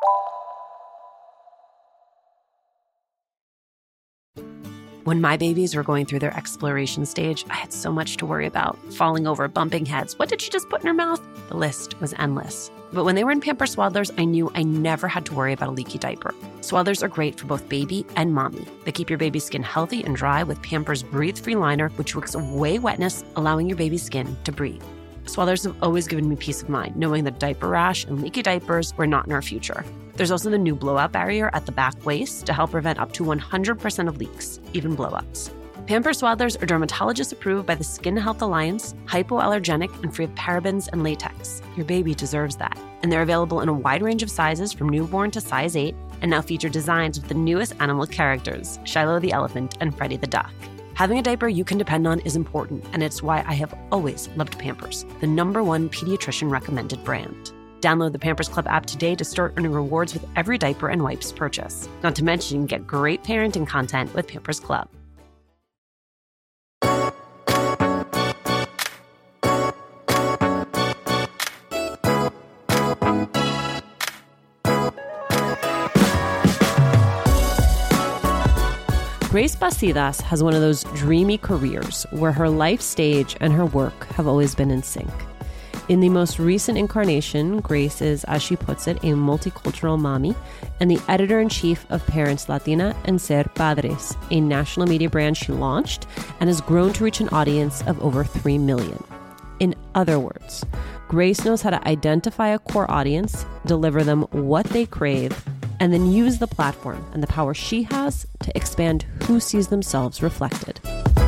When my babies were going through their exploration stage, I had so much to worry about. Falling over, bumping heads. What did she just put in her mouth? The list was endless. But when they were in Pampers Swaddlers, I knew I never had to worry about a leaky diaper. Swaddlers are great for both baby and mommy. They keep your baby's skin healthy and dry with Pampers Breathe-Free Liner, which wicks away wetness, allowing your baby's skin to breathe. Swaddlers have always given me peace of mind, knowing that diaper rash and leaky diapers were not in our future. There's also the new blowout barrier at the back waist to help prevent up to 100% of leaks, even blowouts. Pampers Swaddlers are dermatologist approved by the Skin Health Alliance, hypoallergenic, and free of parabens and latex. Your baby deserves that. And they're available in a wide range of sizes from newborn to size 8, and now feature designs with the newest animal characters, Shiloh the elephant and Freddie the duck. Having a diaper you can depend on is important, and it's why I have always loved Pampers, the #1 pediatrician recommended brand. Download the Pampers Club app today to start earning rewards with every diaper and wipes purchase. Not to mention, get great parenting content with Pampers Club. Grace Bacidas has one of those dreamy careers where her life stage and her work have always been in sync. In the most recent incarnation, Grace is, as she puts it, a multicultural mommy and the editor-in-chief of Parents Latina and Ser Padres, a national media brand she launched and has grown to reach an audience of over 3 million. In other words, Grace knows how to identify a core audience, deliver them what they crave, and then use the platform and the power she has to expand who sees themselves reflected.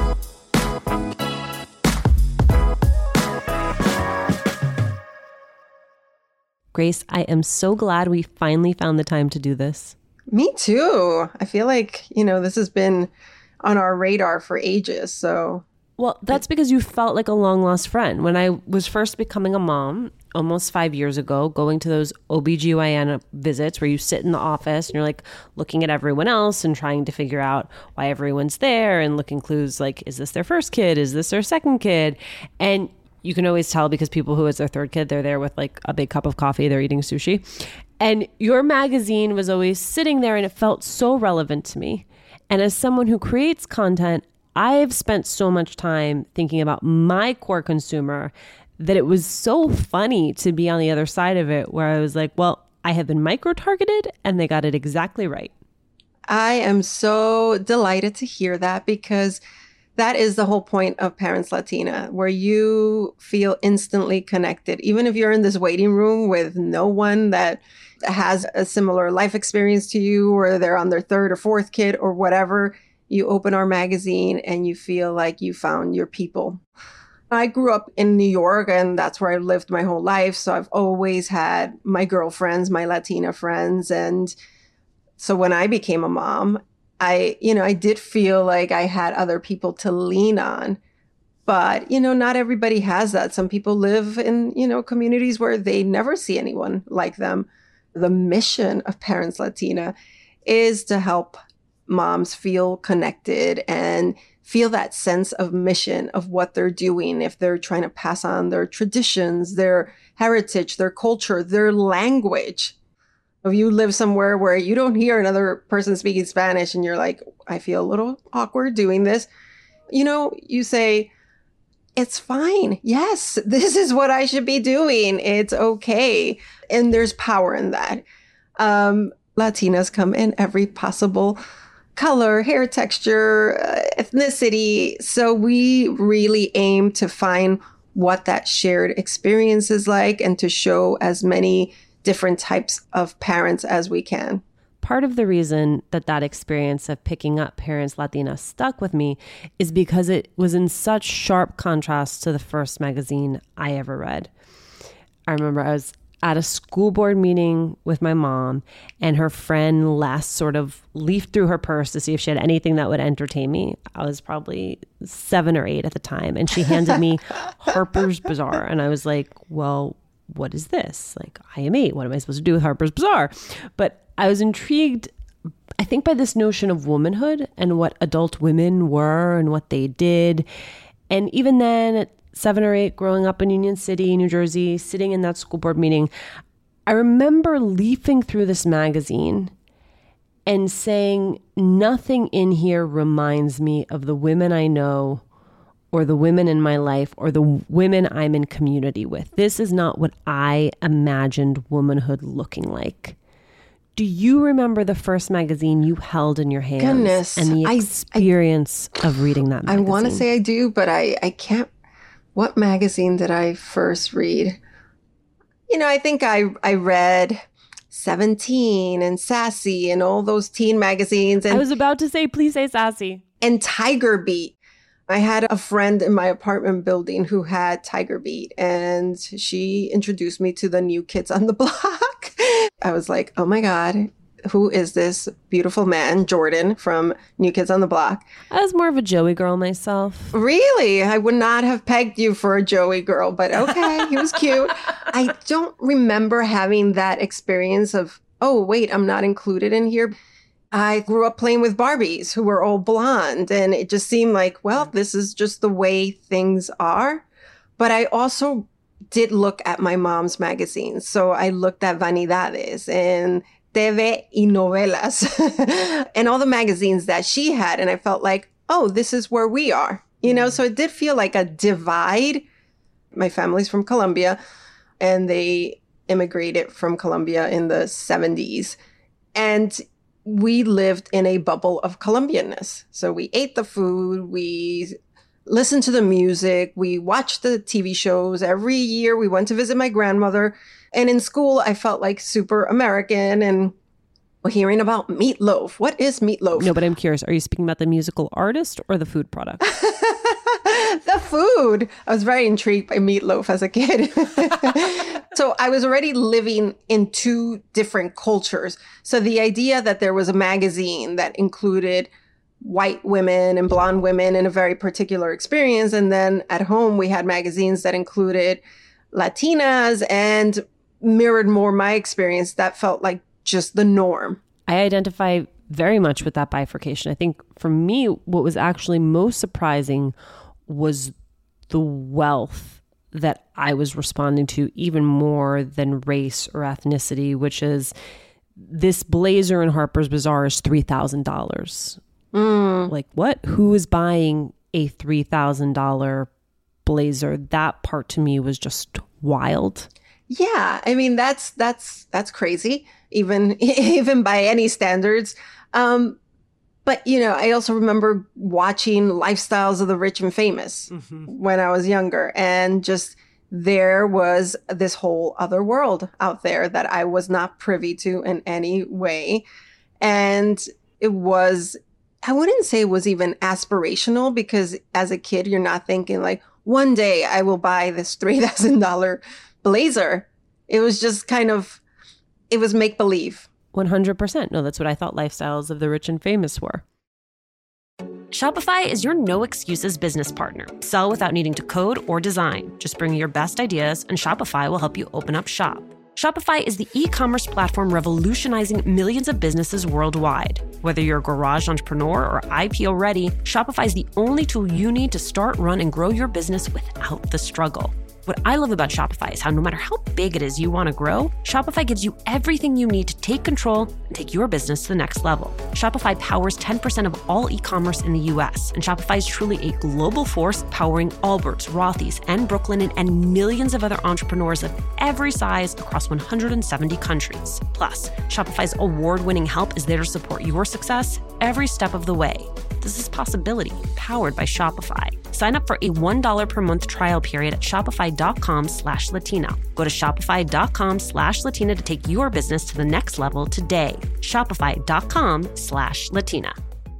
Grace, I am so glad we finally found the time to do this. Me too. I feel like, this has been on our radar for ages, so... Well, that's because you felt like a long-lost friend. When I was first becoming a mom, almost 5 years ago, going to those OBGYN visits where you sit in the office and you're like looking at everyone else and trying to figure out why everyone's there and looking clues like, is this their first kid? Is this their second kid? And you can always tell because people who it's their third kid, they're there with like a big cup of coffee, they're eating sushi. And your magazine was always sitting there and it felt so relevant to me. And as someone who creates content, I've spent so much time thinking about my core consumer that it was so funny to be on the other side of it where I was like, well, I have been micro-targeted and they got it exactly right. I am so delighted to hear that because that is the whole point of Parents Latina, where you feel instantly connected. Even if you're in this waiting room with no one that has a similar life experience to you, or they're on their third or fourth kid or whatever, you open our magazine and you feel like you found your people. I grew up in New York and that's where I lived my whole life. So I've always had my girlfriends, my Latina friends. And so when I became a mom, I did feel like I had other people to lean on. But, not everybody has that. Some people live in, communities where they never see anyone like them. The mission of Parents Latina is to help moms feel connected and feel that sense of mission of what they're doing. If they're trying to pass on their traditions, their heritage, their culture, their language. If you live somewhere where you don't hear another person speaking Spanish and you're like, I feel a little awkward doing this, you say, it's fine. Yes, this is what I should be doing. It's okay. And there's power in that. Latinas come in every possible color, hair texture, ethnicity. So we really aim to find what that shared experience is like and to show as many different types of parents as we can. Part of the reason that experience of picking up Parents Latina stuck with me is because it was in such sharp contrast to the first magazine I ever read. I remember I was at a school board meeting with my mom and her friend last sort of leafed through her purse to see if she had anything that would entertain me. I was probably 7 or 8 at the time. And she handed me Harper's Bazaar. And I was like, well, what is this? Like, I am 8. What am I supposed to do with Harper's Bazaar? But I was intrigued, I think, by this notion of womanhood and what adult women were and what they did. And even then, at 7 or 8, growing up in Union City, New Jersey, sitting in that school board meeting, I remember leafing through this magazine and saying, nothing in here reminds me of the women I know or the women in my life or the women I'm in community with. This is not what I imagined womanhood looking like. Do you remember the first magazine you held in your hands? Goodness. And the experience of reading that magazine? I want to say I do, but I can't. What magazine did I first read? I think I read 17 and Sassy and all those teen magazines. And I was about to say, please say Sassy. And Tiger Beat. I had a friend in my apartment building who had Tiger Beat, and she introduced me to the New Kids on the Block. I was like, oh my God, who is this beautiful man, Jordan from New Kids on the Block? I was more of a Joey girl myself. Really? I would not have pegged you for a Joey girl, but okay, he was cute. I don't remember having that experience of, oh, wait, I'm not included in here. I grew up playing with Barbies who were all blonde, and it just seemed like, well, this is just the way things are. But I also did look at my mom's magazines. So I looked at Vanidades and TV y Novelas and all the magazines that she had. And I felt like, oh, this is where we are, so it did feel like a divide. My family's from Colombia, and they immigrated from Colombia in the 70s. And we lived in a bubble of Colombianness. So we ate the food, we listened to the music, we watched the TV shows. Every year we went to visit my grandmother. And in school, I felt like super American and hearing about meatloaf. What is meatloaf? No, but I'm curious. Are you speaking about the musical artist or the food product? The food. I was very intrigued by meatloaf as a kid. So I was already living in two different cultures. So the idea that there was a magazine that included white women and blonde women in a very particular experience. And then at home, we had magazines that included Latinas and mirrored more my experience. That felt like just the norm. I identify very much with that bifurcation. I think for me, what was actually most surprising was the wealth that I was responding to, even more than race or ethnicity, which is this blazer in Harper's Bazaar is $3,000. Like, what? Who is buying a $3,000 blazer? That part to me was just wild. Yeah, I mean that's crazy, even by any standards. But I also remember watching Lifestyles of the Rich and Famous when I was younger, and just there was this whole other world out there that I was not privy to in any way, and it was. I wouldn't say it was even aspirational, because as a kid, you're not thinking like, one day I will buy this $3,000 blazer. It was just it was make-believe. 100%. No, that's what I thought Lifestyles of the Rich and Famous were. Shopify is your no excuses business partner. Sell without needing to code or design. Just bring your best ideas, and Shopify will help you open up shop. Shopify is the e-commerce platform revolutionizing millions of businesses worldwide. Whether you're a garage entrepreneur or IPO ready, Shopify is the only tool you need to start, run, and grow your business without the struggle. What I love about Shopify is how no matter how big it is you want to grow, Shopify gives you everything you need to take control and take your business to the next level. Shopify powers 10% of all e-commerce in the US, and Shopify is truly a global force powering Allbirds, Rothy's, and Brooklinen, and millions of other entrepreneurs of every size across 170 countries. Plus, Shopify's award-winning help is there to support your success every step of the way. This is Possibility, powered by Shopify. Sign up for a $1 per month trial period at shopify.com/Latina. Go to shopify.com/Latina to take your business to the next level today. Shopify.com/Latina.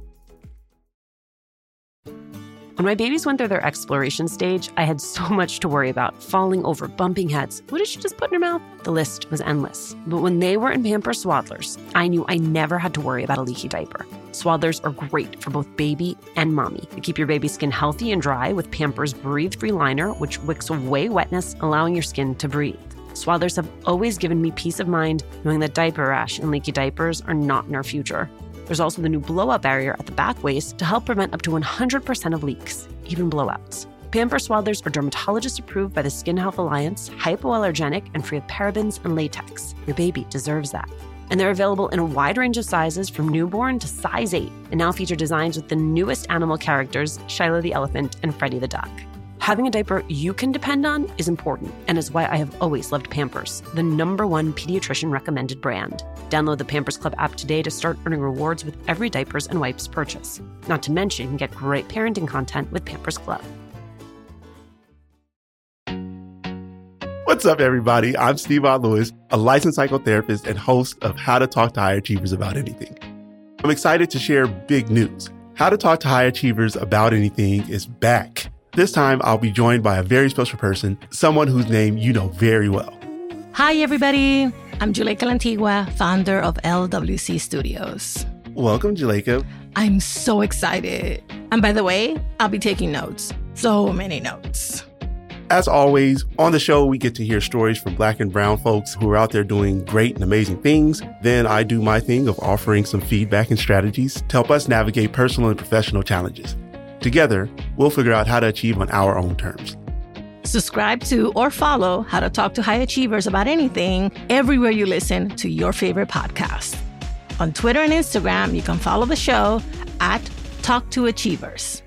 When my babies went through their exploration stage, I had so much to worry about. Falling over, bumping heads. What did she just put in her mouth? The list was endless. But when they were in Pampers Swaddlers, I knew I never had to worry about a leaky diaper. Swaddlers are great for both baby and mommy. They keep your baby's skin healthy and dry with Pampers Breathe-Free Liner, which wicks away wetness, allowing your skin to breathe. Swaddlers have always given me peace of mind knowing that diaper rash and leaky diapers are not in our future. There's also the new blowout barrier at the back waist to help prevent up to 100% of leaks, even blowouts. Pampers Swaddlers are dermatologist approved by the Skin Health Alliance, hypoallergenic, and free of parabens and latex. Your baby deserves that. And they're available in a wide range of sizes from newborn to size 8, and now feature designs with the newest animal characters, Shiloh the elephant and Freddie the duck. Having a diaper you can depend on is important, and is why I have always loved Pampers, the #1 pediatrician recommended brand. Download the Pampers Club app today to start earning rewards with every diapers and wipes purchase. Not to mention, you can get great parenting content with Pampers Club. What's up, everybody? I'm Steve Lewis, a licensed psychotherapist and host of How to Talk to High Achievers About Anything. I'm excited to share big news. How to Talk to High Achievers About Anything is back. This time, I'll be joined by a very special person, someone whose name you know very well. Hi, everybody. I'm Juleyka Lantigua, founder of LWC Studios. Welcome, Juleyka. I'm so excited. And by the way, I'll be taking notes. So many notes. As always, on the show, we get to hear stories from Black and brown folks who are out there doing great and amazing things. Then I do my thing of offering some feedback and strategies to help us navigate personal and professional challenges. Together, we'll figure out how to achieve on our own terms. Subscribe to or follow How to Talk to High Achievers About Anything everywhere you listen to your favorite podcast. On Twitter and Instagram, you can follow the show at Talk to Achievers.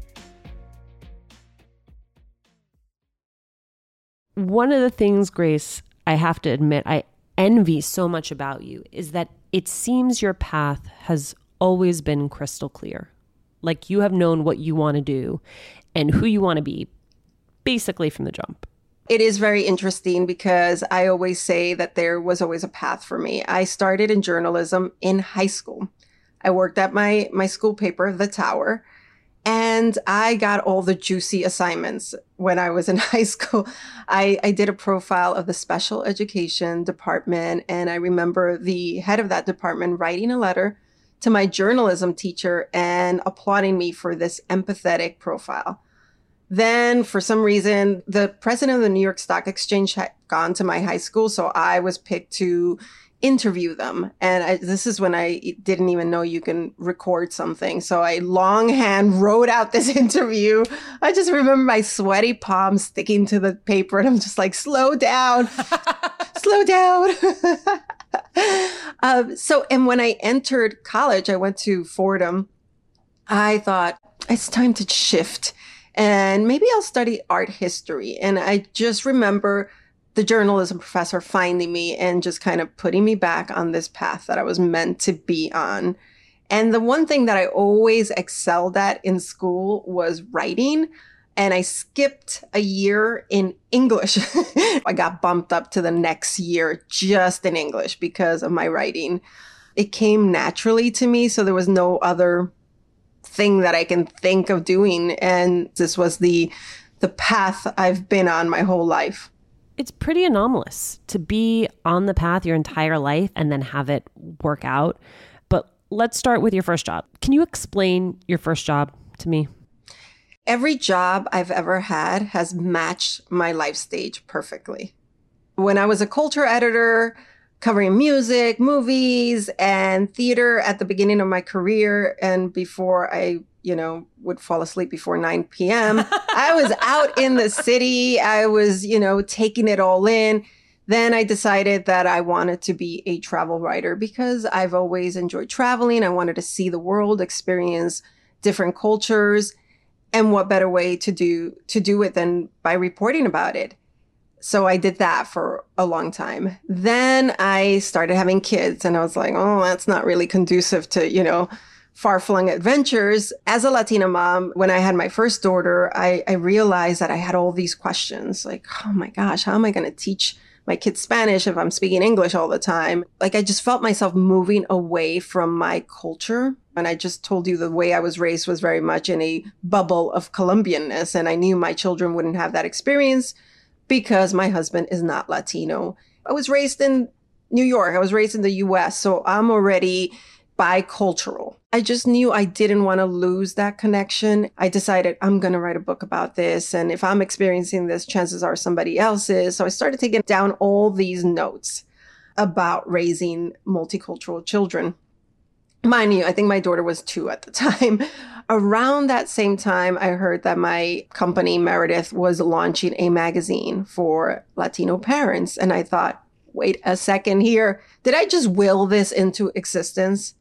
One of the things, Grace, I have to admit, I envy so much about you is that it seems your path has always been crystal clear. Like you have known what you want to do and who you want to be, basically from the jump. It is very interesting because I always say that there was always a path for me. I started in journalism in high school. I worked at my school paper, The Tower, and I got all the juicy assignments when I was in high school. I did a profile of the special education department, and I remember the head of that department writing a letter to my journalism teacher and applauding me for this empathetic profile. Then, for some reason, the president of the New York Stock Exchange had gone to my high school, so I was picked to interview them. And this is when I didn't even know you can record something. So I longhand wrote out this interview. I just remember my sweaty palms sticking to the paper, and I'm just like, slow down, slow down. And when I entered college, I went to Fordham. I thought, it's time to shift. And maybe I'll study art history. And I just remember the journalism professor finding me and just kind of putting me back on this path that I was meant to be on. And the one thing that I always excelled at in school was writing. And I skipped a year in English. I got bumped up to the next year just in English because of my writing. It came naturally to me, so there was no other thing that I can think of doing. And this was the path I've been on my whole life. It's pretty anomalous to be on the path your entire life and then have it work out. But let's start with your first job. Can you explain your first job to me? Every job I've ever had has matched my life stage perfectly. When I was a culture editor, covering music, movies, and theater at the beginning of my career, and before I would fall asleep before 9 p.m. I was out in the city. I was, taking it all in. Then I decided that I wanted to be a travel writer because I've always enjoyed traveling. I wanted to see the world, experience different cultures. And what better way to do it than by reporting about it? So I did that for a long time. Then I started having kids and I was like, oh, that's not really conducive to, far-flung adventures. As a Latina mom, when I had my first daughter, I realized that I had all these questions like, oh my gosh, how am I going to teach my kids Spanish if I'm speaking English all the time? Like I just felt myself moving away from my culture. And I just told you the way I was raised was very much in a bubble of Colombianness. And I knew my children wouldn't have that experience because my husband is not Latino. I was raised in New York. I was raised in the US. So I'm already bicultural. I just knew I didn't want to lose that connection. I decided I'm going to write a book about this. And if I'm experiencing this, chances are somebody else is. So I started taking down all these notes about raising multicultural children. Mind you, I think my daughter was 2 at the time. Around that same time, I heard that my company, Meredith, was launching a magazine for Latino parents. And I thought, wait a second here. Did I just will this into existence?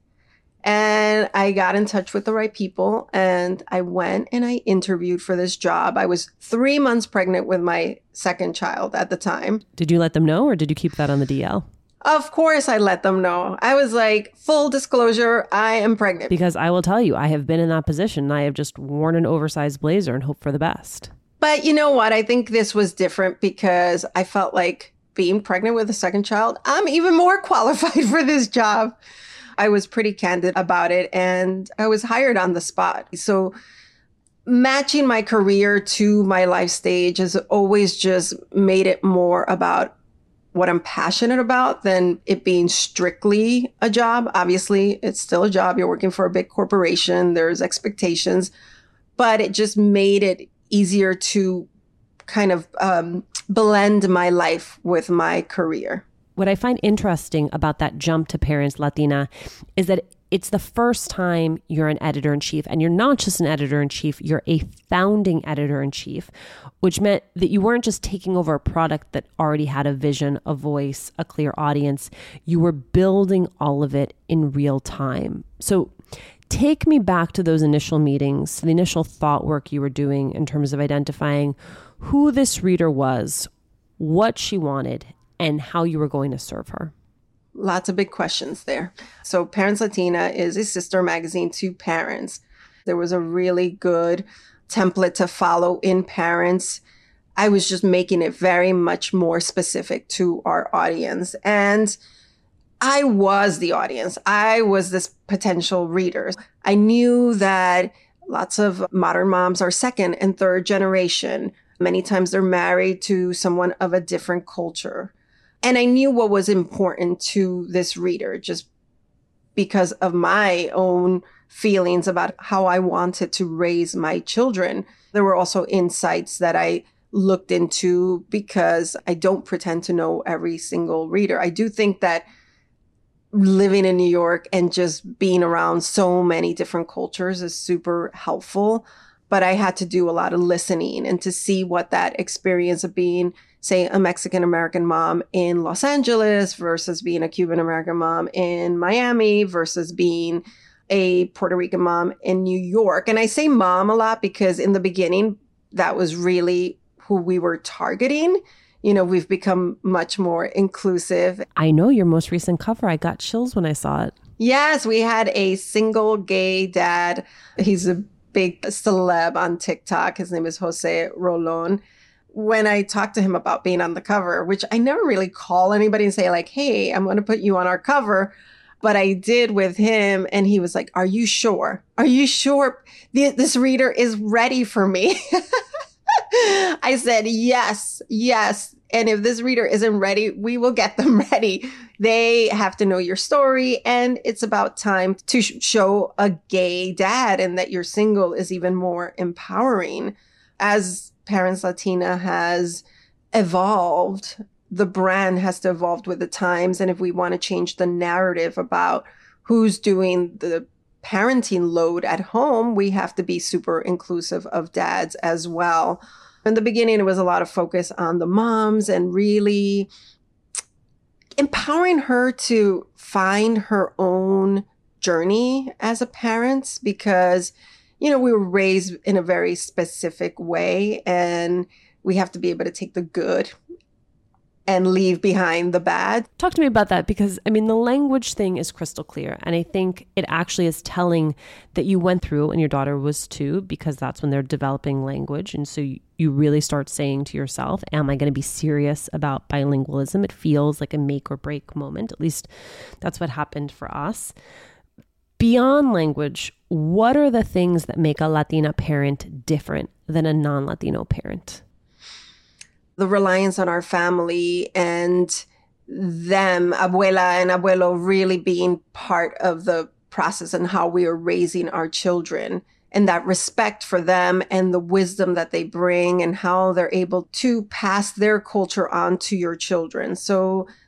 And I got in touch with the right people and I went and I interviewed for this job. I was 3 months pregnant with my second child at the time. Did you let them know or did you keep that on the DL? Of course, I let them know. I was like, full disclosure, I am pregnant. Because I will tell you, I have been in that position and I have just worn an oversized blazer and hoped for the best. But you know what? I think this was different because I felt like being pregnant with a second child, I'm even more qualified for this job. I was pretty candid about it and I was hired on the spot. So matching my career to my life stage has always just made it more about what I'm passionate about than it being strictly a job. Obviously, it's still a job. You're working for a big corporation. There's expectations, but it just made it easier to kind of blend my life with my career. What I find interesting about that jump to Parents Latina is that it's the first time you're an editor-in-chief, and you're not just an editor-in-chief, you're a founding editor-in-chief, which meant that you weren't just taking over a product that already had a vision, a voice, a clear audience. You were building all of it in real time. So take me back to those initial meetings, the initial thought work you were doing in terms of identifying who this reader was, what she wanted, and how you were going to serve her. Lots of big questions there. So Parents Latina is a sister magazine to Parents. There was a really good template to follow in Parents. I was just making it very much more specific to our audience. And I was the audience. I was this potential reader. I knew that lots of modern moms are second and third generation. Many times they're married to someone of a different culture. And I knew what was important to this reader just because of my own feelings about how I wanted to raise my children. There were also insights that I looked into because I don't pretend to know every single reader. I do think that living in New York and just being around so many different cultures is super helpful. But I had to do a lot of listening and to see what that experience of being, say, a Mexican-American mom in Los Angeles versus being a Cuban-American mom in Miami versus being a Puerto Rican mom in New York. And I say mom a lot because in the beginning, that was really who we were targeting. You know, we've become much more inclusive. I know your most recent cover. I got chills when I saw it. Yes, we had a single gay dad. He's a big celeb on TikTok. His name is Jose Rolon. When I talked to him about being on the cover, which I never really call anybody and say like, hey, I'm going to put you on our cover. But I did with him. And he was like, are you sure? Are you sure this reader is ready for me? I said, yes. And if this reader isn't ready, we will get them ready. They have to know your story. And it's about time to show a gay dad, and that you're single is even more empowering. As Parents Latina has evolved, the brand has to evolve with the times. And if we want to change the narrative about who's doing the parenting load at home, we have to be super inclusive of dads as well. In the beginning, it was a lot of focus on the moms and really empowering her to find her own journey as a parent because, you know, we were raised in a very specific way and we have to be able to take the good and leave behind the bad. Talk to me about that because, I mean, the language thing is crystal clear. And I think it actually is telling that you went through, and your daughter was too, because that's when they're developing language. And so you really start saying to yourself, am I going to be serious about bilingualism? It feels like a make or break moment. At least that's what happened for us. Beyond language, what are the things that make a Latina parent different than a non-Latino parent? The reliance on our family and them, abuela and abuelo, really being part of the process and how we are raising our children, and that respect for them and the wisdom that they bring and how they're able to pass their culture on to your children. So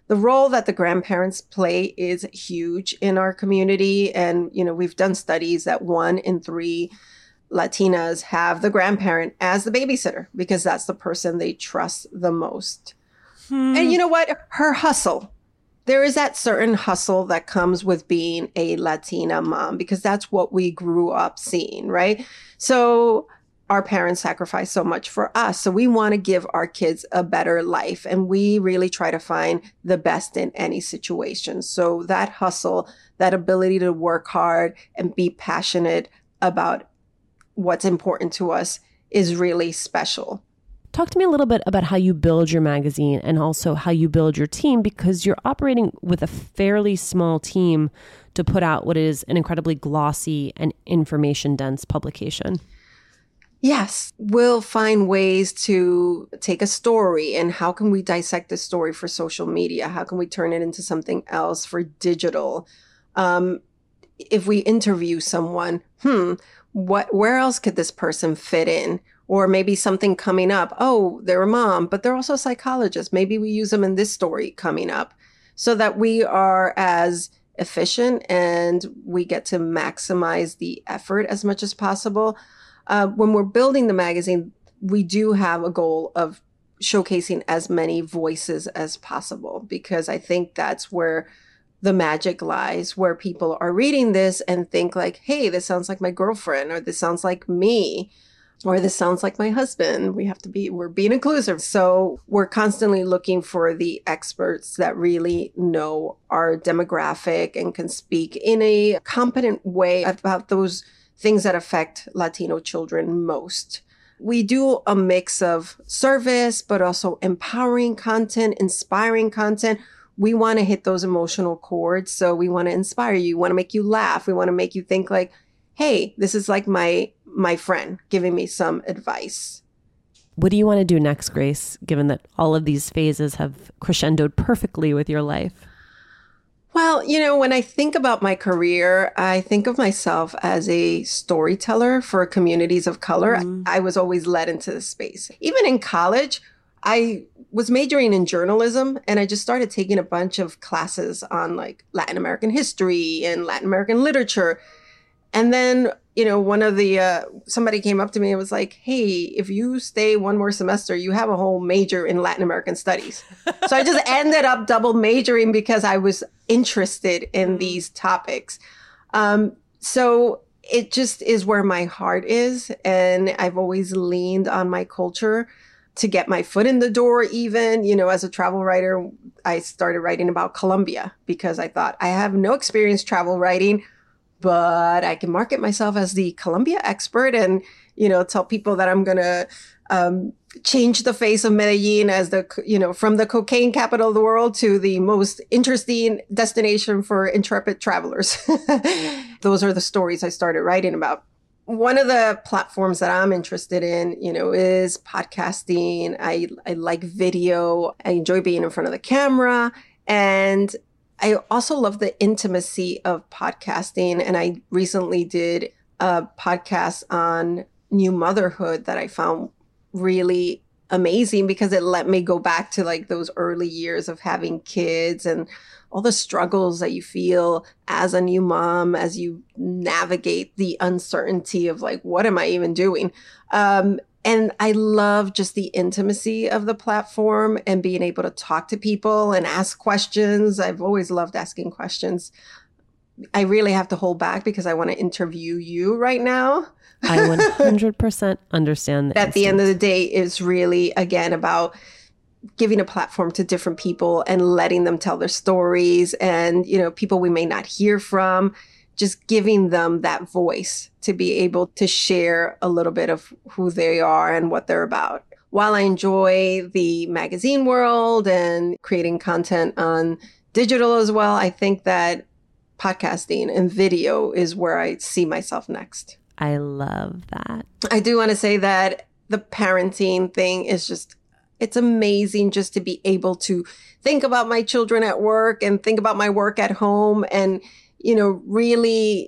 the role that the grandparents play is huge in our community. And, we've done studies that 1 in 3 Latinas have the grandparent as the babysitter because that's the person they trust the most. And you know what? Her hustle. There is that certain hustle that comes with being a Latina mom because that's what we grew up seeing, right? So our parents sacrificed so much for us. So we want to give our kids a better life. And we really try to find the best in any situation. So that hustle, that ability to work hard and be passionate about what's important to us is really special. Talk to me a little bit about how you build your magazine and also how you build your team, because you're operating with a fairly small team to put out what is an incredibly glossy and information-dense publication. Yes, we'll find ways to take a story and how can we dissect the story for social media? How can we turn it into something else for digital? If we interview someone, where else could this person fit in? Or maybe something coming up. Oh, they're a mom, but they're also a psychologist. Maybe we use them in this story coming up so that we are as efficient and we get to maximize the effort as much as possible. When we're building the magazine, we do have a goal of showcasing as many voices as possible, because I think that's where the magic lies, where people are reading this and think like, hey, this sounds like my girlfriend, or this sounds like me, or this sounds like my husband. We're being inclusive. So we're constantly looking for the experts that really know our demographic and can speak in a competent way about those things that affect Latino children most. We do a mix of service, but also empowering content, inspiring content. We want to hit those emotional chords. So we want to inspire you, want to make you laugh. We want to make you think like, hey, this is like my friend giving me some advice. What do you want to do next, Grace, given that all of these phases have crescendoed perfectly with your life? Well, when I think about my career, I think of myself as a storyteller for communities of color. I was always led into this space. Even in college, I was majoring in journalism, and I just started taking a bunch of classes on like Latin American history and Latin American literature. And then, somebody came up to me and was like, hey, if you stay one more semester, you have a whole major in Latin American studies. So I just ended up double majoring because I was interested in these topics. So it just is where my heart is. And I've always leaned on my culture to get my foot in the door. Even, as a travel writer, I started writing about Colombia because I thought I have no experience travel writing, but I can market myself as the Colombia expert and, tell people that I'm going to change the face of Medellin as from the cocaine capital of the world to the most interesting destination for intrepid travelers. Those are the stories I started writing about. One of the platforms that I'm interested in, is podcasting. I like video. I enjoy being in front of the camera. And I also love the intimacy of podcasting. And I recently did a podcast on new motherhood that I found really amazing because it let me go back to like those early years of having kids and all the struggles that you feel as a new mom, as you navigate the uncertainty of like, what am I even doing? And I love just the intimacy of the platform and being able to talk to people and ask questions. I've always loved asking questions. I really have to hold back because I want to interview you right now. I 100% understand that. At the end of the day, it's really, again, about giving a platform to different people and letting them tell their stories and, people we may not hear from, just giving them that voice to be able to share a little bit of who they are and what they're about. While I enjoy the magazine world and creating content on digital as well, I think that podcasting and video is where I see myself next. I love that. I do want to say that the parenting thing is just, it's amazing just to be able to think about my children at work and think about my work at home and, really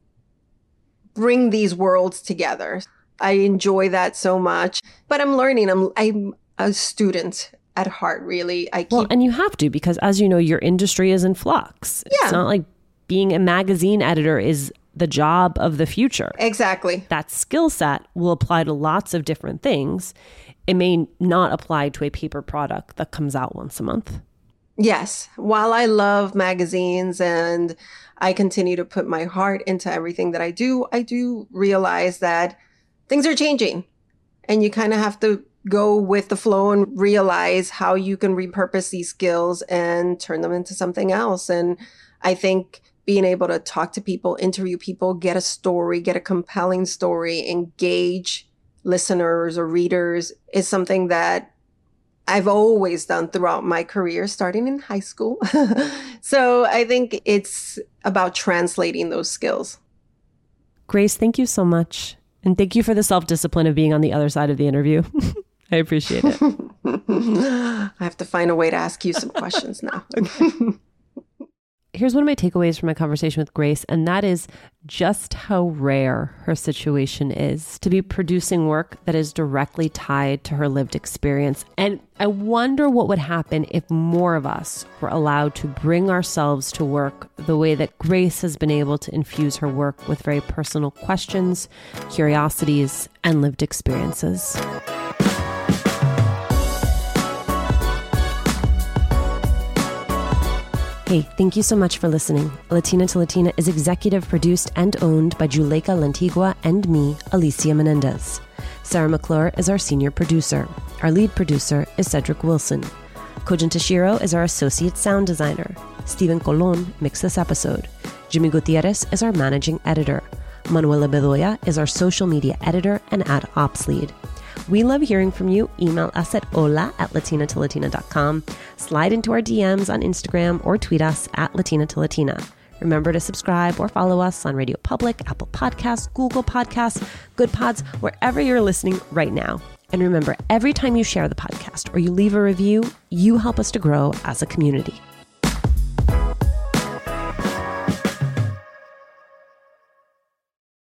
bring these worlds together. I enjoy that so much, but I'm learning. I'm a student at heart, really. Well, and you have to, because as you know, your industry is in flux. Yeah. It's not like being a magazine editor is the job of the future. Exactly. That skill set will apply to lots of different things. It may not apply to a paper product that comes out once a month. Yes. While I love magazines and I continue to put my heart into everything that I do realize that things are changing, and you kind of have to go with the flow and realize how you can repurpose these skills and turn them into something else. And I think being able to talk to people, interview people, get a story, get a compelling story, engage listeners or readers is something that I've always done throughout my career, starting in high school. So I think it's about translating those skills. Grace, thank you so much. And thank you for the self-discipline of being on the other side of the interview. I appreciate it. I have to find a way to ask you some questions now. Okay. Here's one of my takeaways from my conversation with Grace, and that is just how rare her situation is to be producing work that is directly tied to her lived experience. And I wonder what would happen if more of us were allowed to bring ourselves to work the way that Grace has been able to infuse her work with very personal questions, curiosities, and lived experiences. Hey, thank you so much for listening. Latina to Latina is executive produced and owned by Juleka Lantigua and me, Alicia Menendez. Sarah McClure is our senior producer. Our lead producer is Cedric Wilson. Kojin Tashiro is our associate sound designer. Stephen Colon mixed this episode. Jimmy Gutierrez is our managing editor. Manuela Bedoya is our social media editor and ad ops lead. We love hearing from you. Email us at hola@latinatolatina.com. Slide into our DMs on Instagram or tweet us at Latina to Latina. Remember to subscribe or follow us on Radio Public, Apple Podcasts, Google Podcasts, Good Pods, wherever you're listening right now. And remember, every time you share the podcast or you leave a review, you help us to grow as a community.